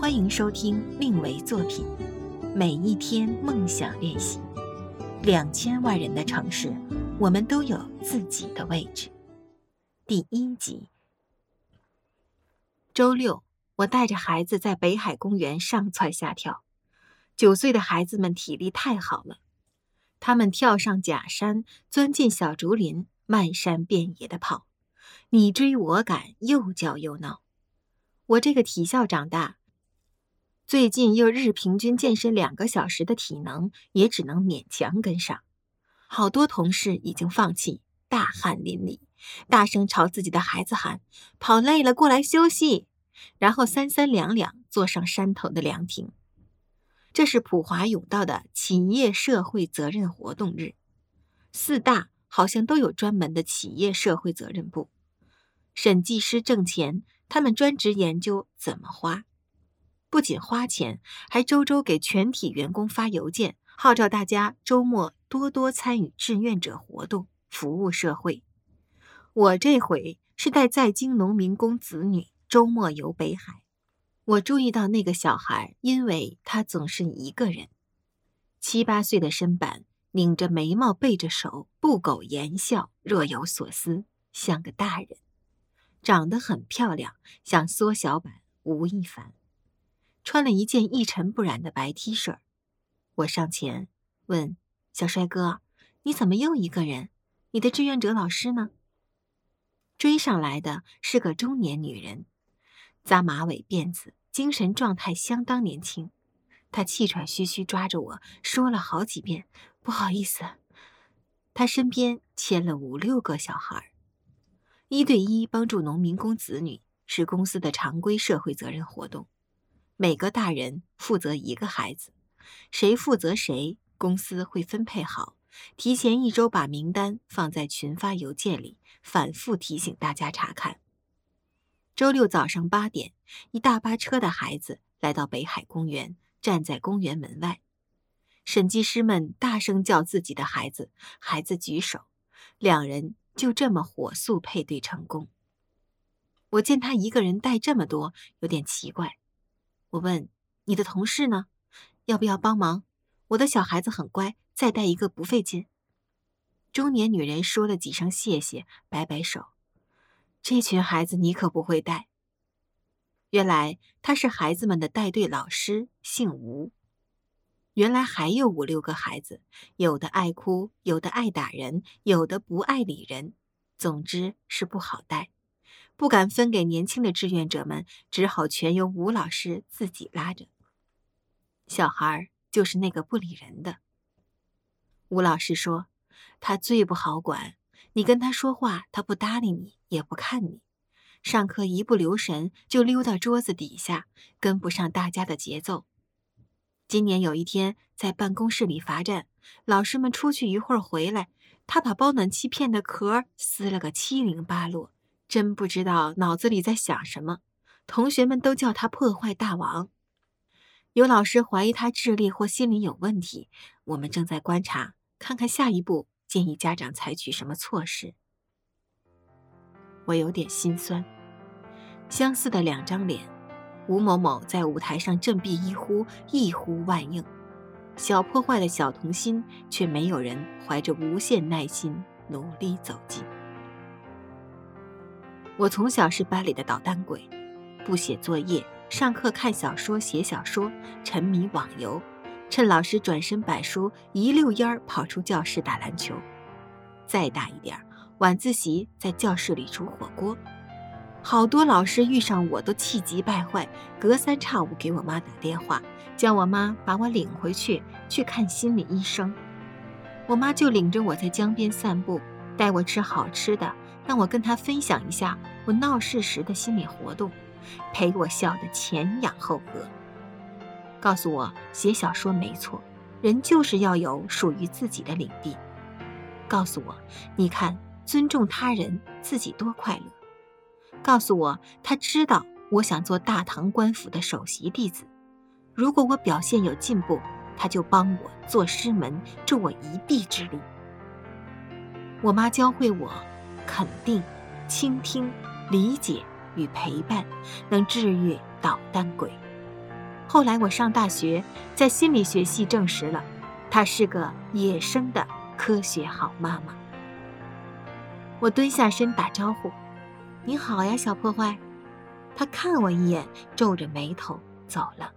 欢迎收听命维作品，每一天梦想练习。2000万人的城市，我们都有自己的位置。第1集。周六，我带着孩子在北海公园上蹿下跳。9岁的孩子们体力太好了，他们跳上假山，钻进小竹林，漫山遍野地跑，你追我赶，又叫又闹。我这个体校长大，最近又日平均健身2个小时的体能，也只能勉强跟上。好多同事已经放弃，大汗淋漓，大声朝自己的孩子喊：跑累了过来休息，然后3、3、2、2坐上山头的凉亭。这是普华永道的企业社会责任活动日，4大好像都有专门的企业社会责任部。审计师挣钱，他们专职研究怎么花。不仅花钱，还周周给全体员工发邮件，号召大家周末多多参与志愿者活动，服务社会。我这回是带在京农民工子女周末游北海。我注意到那个小孩，因为他总是一个人。7、8岁的身板，拧着眉毛，背着手，不苟言笑，若有所思，像个大人。长得很漂亮，像缩小版吴亦凡。穿了一件一尘不染的白 T 恤。我上前问：小帅哥，你怎么又一个人？你的志愿者老师呢？追上来的是个中年女人，扎马尾辫子，精神状态相当年轻。她气喘吁吁抓着我，说了好几遍不好意思。她身边牵了5、6个小孩，1对1帮助农民工子女，是公司的常规社会责任活动。每个大人负责1个孩子，谁负责谁，公司会分配好，提前1周把名单放在群发邮件里，反复提醒大家查看。周六早上8点，一大巴车的孩子来到北海公园，站在公园门外。审计师们大声叫自己的孩子，孩子举手，2人就这么火速配对成功。我见他一个人带这么多，有点奇怪。我问：你的同事呢？要不要帮忙？我的小孩子很乖，再带一个不费劲。中年女人说了几声谢谢，摆摆手。这群孩子你可不会带。原来他是孩子们的带队老师，姓吴。原来还有5、6个孩子，有的爱哭，有的爱打人，有的不爱理人，总之是不好带。不敢分给年轻的志愿者们，只好全由吴老师自己拉着。小孩就是那个不理人的。吴老师说，他最不好管，你跟他说话，他不搭理你，也不看你。上课一不留神就溜到桌子底下，跟不上大家的节奏。今年有一天在办公室里罚站，老师们出去一会儿回来，他把保暖气片的壳撕了个七零八落，真不知道脑子里在想什么。同学们都叫他破坏大王。有老师怀疑他智力或心理有问题，我们正在观察，看看下一步建议家长采取什么措施。我有点心酸。相似的2张脸，吴某某在舞台上振臂一呼，一呼万应。小破坏的小童心，却没有人怀着无限耐心努力走近。我从小是班里的捣蛋鬼，不写作业，上课看小说写小说，沉迷网游，趁老师转身摆书，一溜烟儿跑出教室打篮球。再大一点，晚自习在教室里煮火锅。好多老师遇上我都气急败坏，隔3差5给我妈打电话，叫我妈把我领回去看心理医生。我妈就领着我在江边散步，带我吃好吃的，让我跟她分享一下我闹事时的心理活动，陪我笑得前仰后合，告诉我写小说没错，人就是要有属于自己的领地，告诉我你看尊重他人，自己多快乐，告诉我他知道我想做大唐官府的首席弟子，如果我表现有进步，他就帮我做师门，助我一臂之力。我妈教会我肯定、倾听、理解与陪伴，能治愈捣蛋鬼。 后来我上大学，在心理学系证实了，她是个野生的科学好妈妈。我蹲下身打招呼：“你好呀，小破坏。”她看我一眼，皱着眉头走了。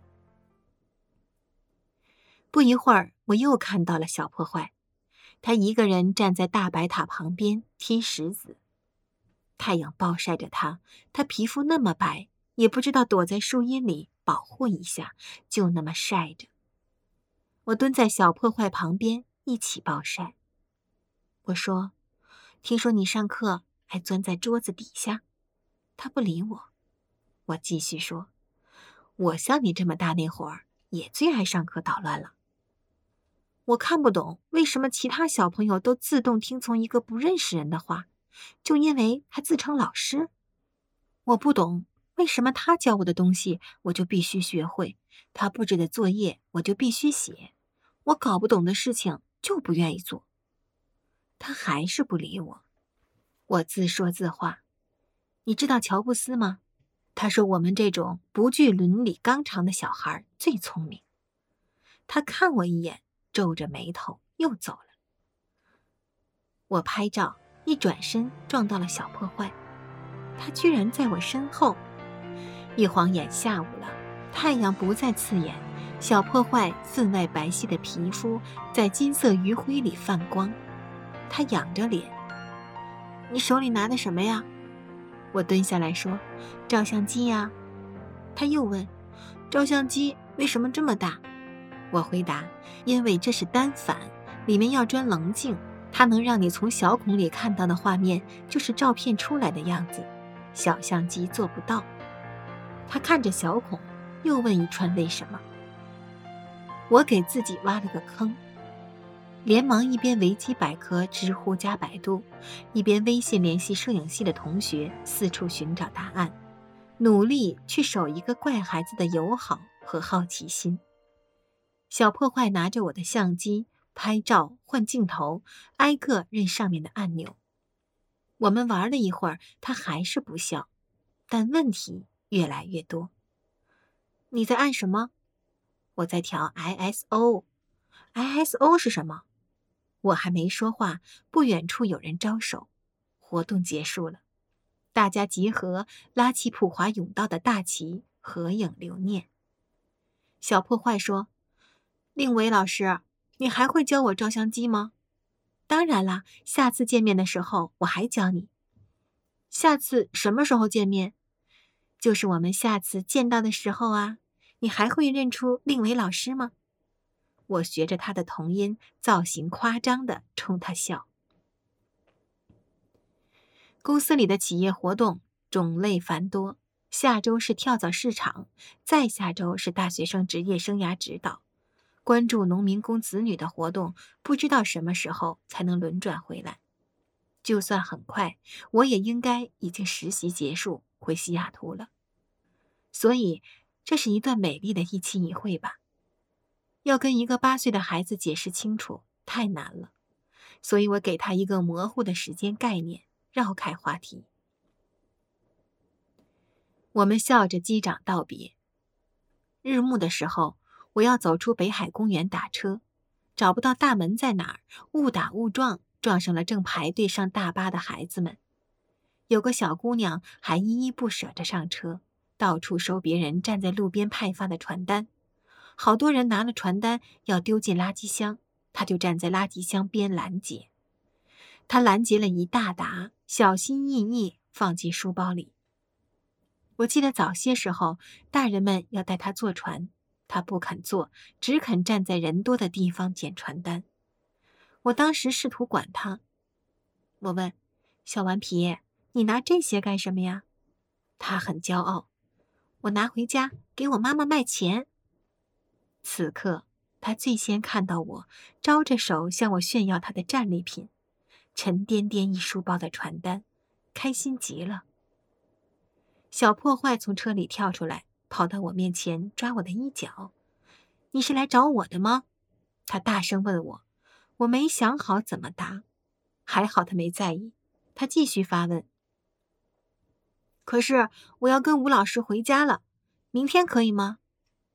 不一会儿，我又看到了小破坏，他一个人站在大白塔旁边踢石子。太阳暴晒着他，他皮肤那么白，也不知道躲在树荫里保护一下，就那么晒着。我蹲在小破坏旁边一起暴晒。我说：“听说你上课还钻在桌子底下？”他不理我。我继续说：“我像你这么大那会儿，也最爱上课捣乱了。我看不懂为什么其他小朋友都自动听从一个不认识人的话，就因为他自称老师。我不懂为什么他教我的东西我就必须学会，他布置的作业我就必须写，我搞不懂的事情就不愿意做。他还是不理我。我自说自话：“你知道乔布斯吗？他说我们这种不具伦理纲常的小孩最聪明。”他看我一眼，皱着眉头又走了。我拍照，一转身撞到了小破坏，他居然在我身后。一晃眼下午了，太阳不再刺眼，小破坏分外白皙的皮肤在金色余晖里泛光。他仰着脸：“你手里拿的什么呀？”我蹲下来说：“照相机呀。”他又问：“照相机为什么这么大？”我回答：“因为这是单反，里面要装棱镜，它能让你从小孔里看到的画面就是照片出来的样子，小相机做不到。”他看着小孔，又问一串为什么。我给自己挖了个坑，连忙一边维基百科、知乎加百度，一边微信联系摄影系的同学，四处寻找答案，努力去守一个怪孩子的友好和好奇心。小破坏拿着我的相机拍照换镜头，挨个认上面的按钮。我们玩了一会儿，他还是不笑，但问题越来越多。“你在按什么？”“我在调 ISO。”“ISO 是什么？”我还没说话，不远处有人招手。活动结束了，大家集合，拉起普华永道的大旗，合影留念。小破坏说：“令伟老师，你还会教我照相机吗？”“当然啦，下次见面的时候我还教你。”“下次什么时候见面？”“就是我们下次见到的时候啊，你还会认出令伟老师吗？”我学着他的童音，造型夸张地冲他笑。公司里的企业活动种类繁多，下周是跳蚤市场，再下周是大学生职业生涯指导，关注农民工子女的活动，不知道什么时候才能轮转回来。就算很快，我也应该已经实习结束，回西雅图了。所以，这是一段美丽的一期一会吧。要跟一个8岁的孩子解释清楚，太难了，所以我给他一个模糊的时间概念，绕开话题。我们笑着击掌道别。日暮的时候，我要走出北海公园打车，找不到大门在哪儿，误打误撞撞上了正排队上大巴的孩子们。有个小姑娘还依依不舍地上车，到处收别人站在路边派发的传单。好多人拿了传单要丢进垃圾箱，她就站在垃圾箱边拦截。她拦截了一大沓，小心翼翼放进书包里。我记得早些时候，大人们要带她坐船，她不肯坐，只肯站在人多的地方捡传单。我当时试图管她，我问：“小顽皮，你拿这些干什么呀？”她很骄傲：“我拿回家给我妈妈卖钱。”此刻，他最先看到我，招着手向我炫耀他的战利品，沉甸甸一书包的传单，开心极了。小破坏从车里跳出来，跑到我面前抓我的衣角：“你是来找我的吗？”他大声问我，我没想好怎么答，还好他没在意，他继续发问：“可是我要跟吴老师回家了，明天可以吗？”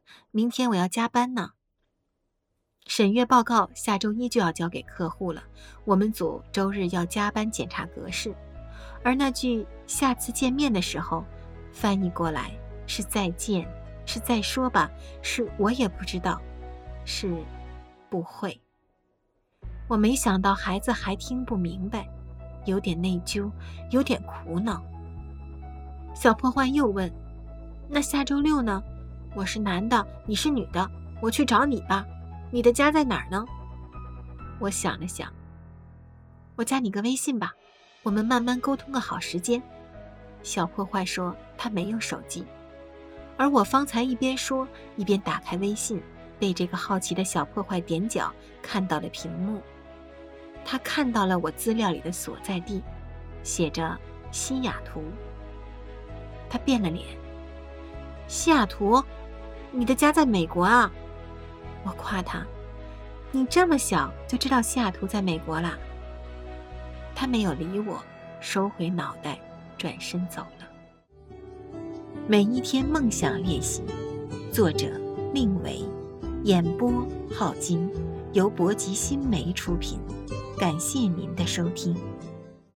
明天我要加班呢。审阅报告下周一就要交给客户了，我们组周日要加班检查格式。而那句下次见面的时候，翻译过来是再见，是再说吧，是我也不知道，是不会。我没想到孩子还听不明白，有点内疚，有点苦恼。小破坏又问，那下周六呢？我是男的，你是女的，我去找你吧。你的家在哪儿呢？我想了想，我加你个微信吧，我们慢慢沟通个好时间。小破坏说他没有手机，而我方才一边说一边打开微信，被这个好奇的小破坏点脚看到了屏幕。他看到了我资料里的所在地，写着西雅图。他变了脸，西雅图？你的家在美国啊？我夸他，你这么小就知道西雅图在美国啦。他没有理我，收回脑袋，转身走了。每一天梦想练习，作者令维，演播浩金，由博吉新媒出品。感谢您的收听。